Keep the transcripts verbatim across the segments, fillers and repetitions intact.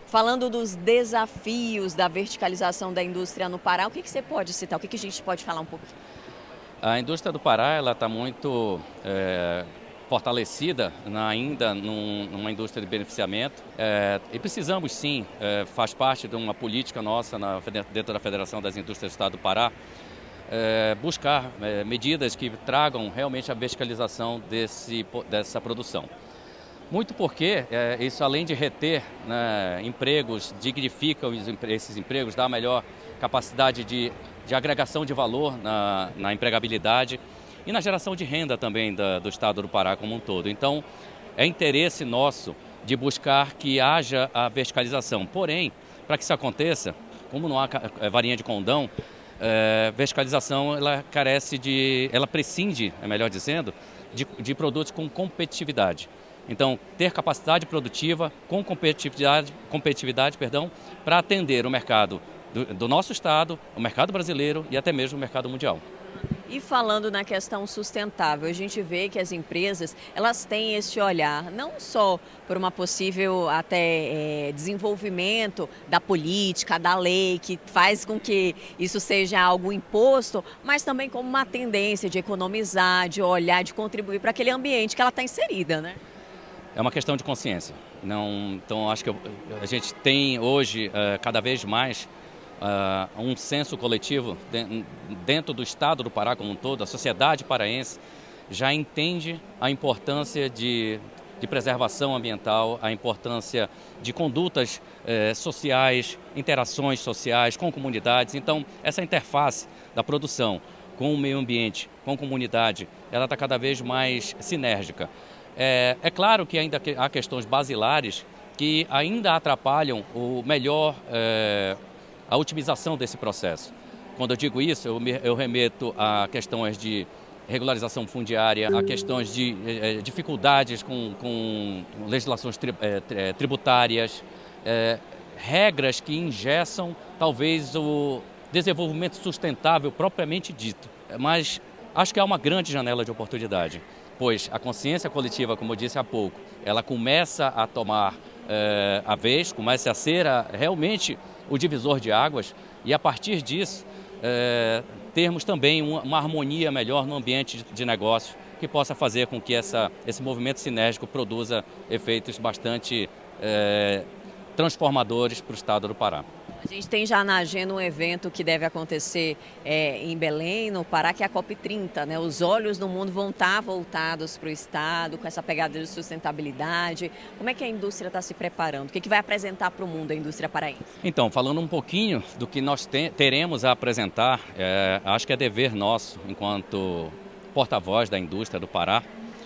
Falando dos desafios da verticalização da indústria no Pará, o que, que você pode citar? O que, que a gente pode falar um pouquinho? A indústria do Pará ela está muito é, fortalecida na, ainda num, numa indústria de beneficiamento é, e precisamos sim, é, faz parte de uma política nossa na, dentro da Federação das Indústrias do Estado do Pará, é, buscar é, medidas que tragam realmente a verticalização desse, dessa produção. Muito porque é, isso, além de reter, né, empregos, dignifica esses empregos, dá melhor capacidade de, de agregação de valor na, na empregabilidade e na geração de renda também da, do Estado do Pará como um todo. Então, é interesse nosso de buscar que haja a verticalização. Porém, para que isso aconteça, como não há varinha de condão, é, verticalização ela carece de, ela prescinde, é melhor dizendo, de, de produtos com competitividade. Então, ter capacidade produtiva com competitividade, competitividade perdão, para atender o mercado do, do nosso estado, o mercado brasileiro e até mesmo o mercado mundial. E falando na questão sustentável, a gente vê que as empresas elas têm esse olhar não só por uma possível até é, desenvolvimento da política, da lei, que faz com que isso seja algo imposto, mas também como uma tendência de economizar, de olhar, de contribuir para aquele ambiente que ela está inserida, né? É uma questão de consciência. Não, então, acho que a gente tem hoje, uh, cada vez mais, uh, um senso coletivo de, dentro do Estado do Pará como um todo. A sociedade paraense já entende a importância de, de preservação ambiental, a importância de condutas uh, sociais, interações sociais com comunidades. Então, essa interface da produção com o meio ambiente, com a comunidade, ela está cada vez mais sinérgica. É, é claro que ainda há questões basilares que ainda atrapalham o melhor, é, a otimização desse processo. Quando eu digo isso, eu, me, eu remeto a questões de regularização fundiária, a questões de é, dificuldades com, com legislações tri, é, tributárias, é, regras que engessam talvez o desenvolvimento sustentável propriamente dito. Mas acho que há uma grande janela de oportunidade, pois a consciência coletiva, como eu disse há pouco, ela começa a tomar eh, a vez, começa a ser a, realmente o divisor de águas e a partir disso eh, termos também uma, uma harmonia melhor no ambiente de, de negócio que possa fazer com que essa, esse movimento sinérgico produza efeitos bastante eh, transformadores para o estado do Pará. A gente tem já na agenda um evento que deve acontecer é, em Belém, no Pará, que é a COP trinta, né? Os olhos do mundo vão estar voltados para o Estado, com essa pegada de sustentabilidade. Como é que a indústria está se preparando? O que, que vai apresentar para o mundo a indústria paraense? Então, falando um pouquinho do que nós te, teremos a apresentar, é, acho que é dever nosso, enquanto porta-voz da indústria do Pará,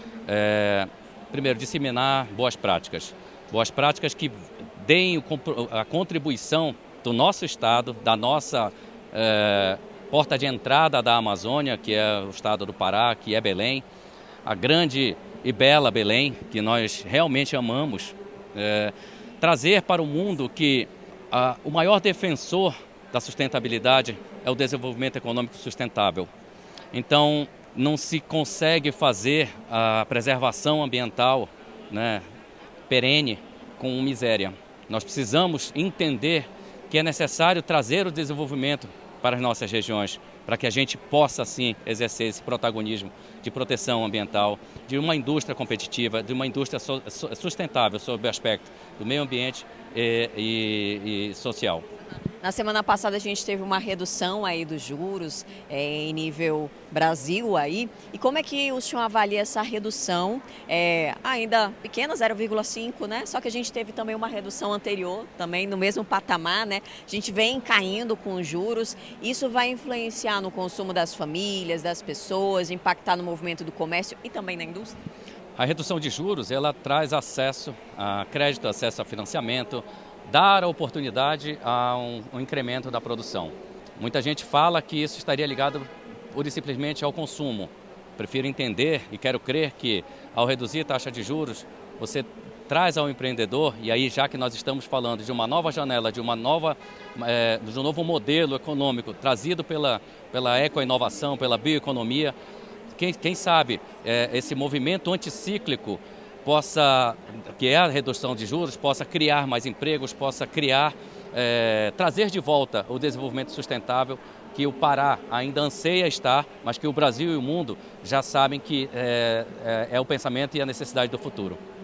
é, primeiro, disseminar boas práticas. Boas práticas que deem a contribuição do nosso estado, da nossa eh, porta de entrada da Amazônia, que é o estado do Pará, que é Belém, a grande e bela Belém, que nós realmente amamos, eh, trazer para o mundo que ah, o maior defensor da sustentabilidade é o desenvolvimento econômico sustentável. Então, não se consegue fazer a preservação ambiental, né, perene com miséria. Nós precisamos entender que é necessário trazer o desenvolvimento para as nossas regiões, para que a gente possa, assim, exercer esse protagonismo de proteção ambiental, de uma indústria competitiva, de uma indústria sustentável sob o aspecto do meio ambiente e, e, e social. Na semana passada a gente teve uma redução aí dos juros é, em nível Brasil aí. E como é que o senhor avalia essa redução, é, ainda pequena, zero vírgula cinco, né? Só que a gente teve também uma redução anterior, também no mesmo patamar, né? A gente vem caindo com os juros. Isso vai influenciar no consumo das famílias, das pessoas, impactar no movimento do comércio e também na indústria? A redução de juros, ela traz acesso a crédito, acesso a financiamento, dar a oportunidade a um, um incremento da produção. Muita gente fala que isso estaria ligado pura e simplesmente ao consumo. Prefiro entender e quero crer que ao reduzir a taxa de juros, você traz ao empreendedor, e aí já que nós estamos falando de uma nova janela, de, uma nova, é, de um novo modelo econômico trazido pela, pela ecoinovação, pela bioeconomia, quem, quem sabe é, esse movimento anticíclico possa, que é a redução de juros, possa criar mais empregos, possa criar, é, trazer de volta o desenvolvimento sustentável que o Pará ainda anseia estar, mas que o Brasil e o mundo já sabem que é, é, é o pensamento e a necessidade do futuro.